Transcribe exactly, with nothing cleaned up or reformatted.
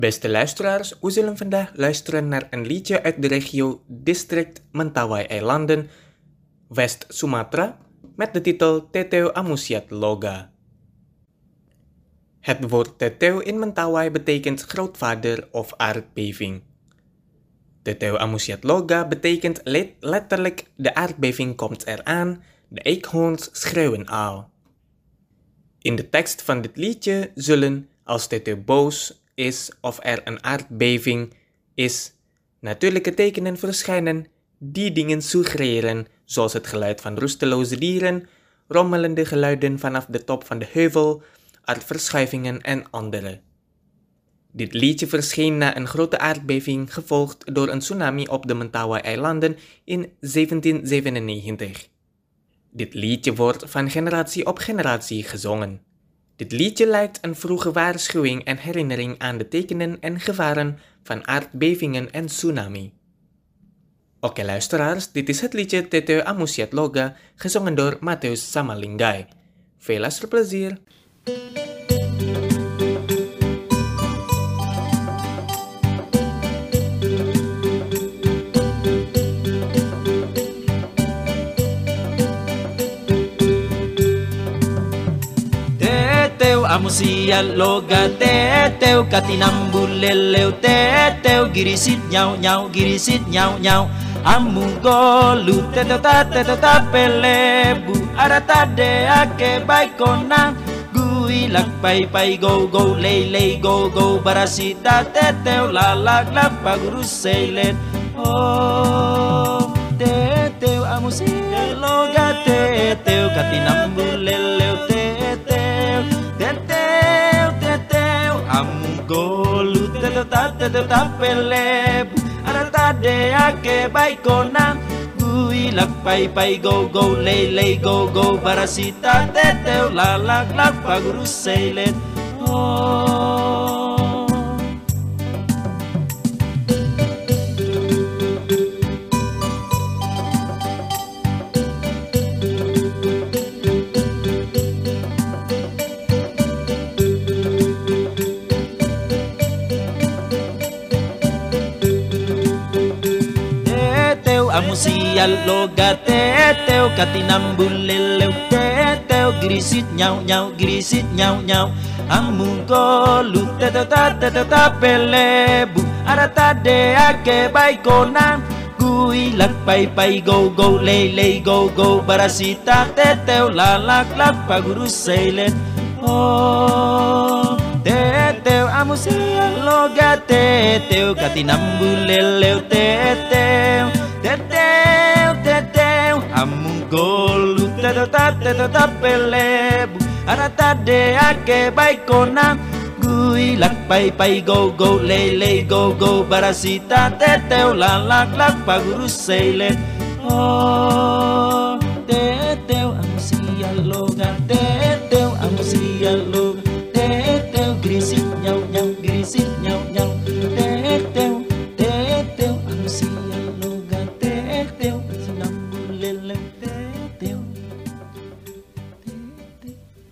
Beste luisteraars, we zullen vandaag luisteren naar een liedje uit de regio District Mentawai-eilanden, West-Sumatra, met de titel Teteu Amusiat Loga. Het woord Teteu in Mentawai betekent grootvader of aardbeving. Teteu Amusiat Loga betekent let- letterlijk de aardbeving komt eraan, de eekhoorns schreeuwen al. In de tekst van dit liedje zullen, als Teteu boos is of er een aardbeving is, natuurlijke tekenen verschijnen die dingen suggereren, zoals het geluid van rusteloze dieren, rommelende geluiden vanaf de top van de heuvel, aardverschuivingen en andere. Dit liedje verscheen na een grote aardbeving gevolgd door een tsunami op de Mentawai-eilanden in zeventien zevenennegentig. Dit liedje wordt van generatie op generatie gezongen. Dit liedje lijkt een vroege waarschuwing en herinnering aan de tekenen en gevaren van aardbevingen en tsunami. Oké luisteraars, dit is het liedje Teteu Amusiat Loga, gezongen door Mateus Samalingay. Veel luisterplezier! Amusiat Loga, Teteu katinambuleleu, Teteu girisit nyau nyau, girisit nyau nyau. Amu golu, Teteu ta Teteu ta pelebu, arata de ake baikona. Gui lak pai pai go go, lei lei go go, barasita Teteu lalak lak paguru seilet. Oh, Teteu Amusiat Loga, Teteu katinambuleleu, Teteu Teteu, teteu, amu golu, teteu ta, teteu ta pelebu, arata de ake baikona. Gui lak pai pai go go, lei lei go go, barasita teteu lalak lak paguru seilet. Oh. Amusiat Loga, Teteu katinambuleleu, Teteu girisit nyau nyau, girisit nyau nyau. Amu golu, Teteu ta Teteu ta pelebu, arata de ake baikona. Gui lak pai pai go go, lei lei go go, barasita Teteu lalak lak paguru seilet. Oh, Teteu Amusiat Loga, Teteu katinambuleleu, Teteu Teteu, teteu, amu golu, teteu ta teteu ta pelebu, arata de ake baikona. Gui lak pai pai go go, lei lei go go, barasita teteu lalak lak paguru seilet. Oh, Teteu Amusiat Loga, Teteu Amusiat Loga, Teteu girisit nyau nyau, girisit nyau nyau, Teteu